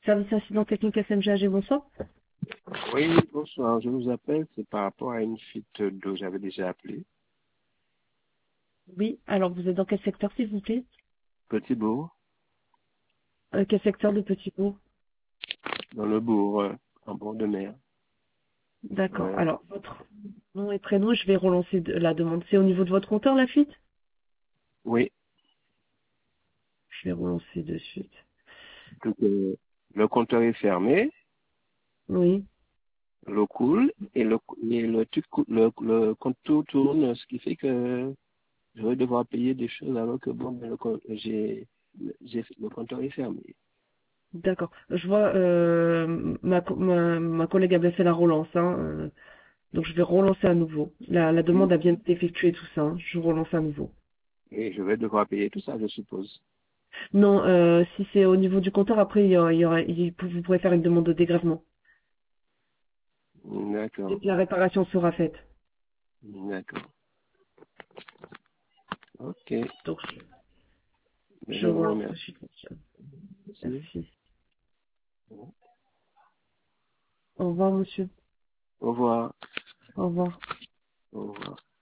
Service incident technique SMGAG, bonsoir. Oui, bonsoir. Je vous appelle, c'est par rapport à une fuite d'eau. J'avais déjà appelé. Oui, alors vous êtes dans quel secteur, s'il vous plaît? Petit bourg, Quel secteur de Petit-Bourg? dans le bourg, en bord de mer. D'accord. Ouais. Alors, votre nom et prénom, je vais relancer la demande. C'est au niveau de votre compteur, la fuite? Oui, Je vais relancer de suite. donc, le compteur est fermé, Oui, l'eau coule et le compteur tourne, ce qui fait que je vais devoir payer des choses alors que bon, ben, le compteur est fermé. d'accord. Je vois, ma collègue avait fait la relance, hein, donc je vais relancer à nouveau. La demande a bien été effectuée, tout ça, hein. Je relance à nouveau. Et je vais devoir payer tout ça, je suppose. Non, si c'est au niveau du compteur, après, vous pourrez faire une demande de dégrèvement. Dès D'accord, que la réparation sera faite. d'accord. Ok, Donc, je je vous relance de remercie. suite, monsieur. Merci. Au Au revoir, monsieur. revoir. Au revoir. Au revoir.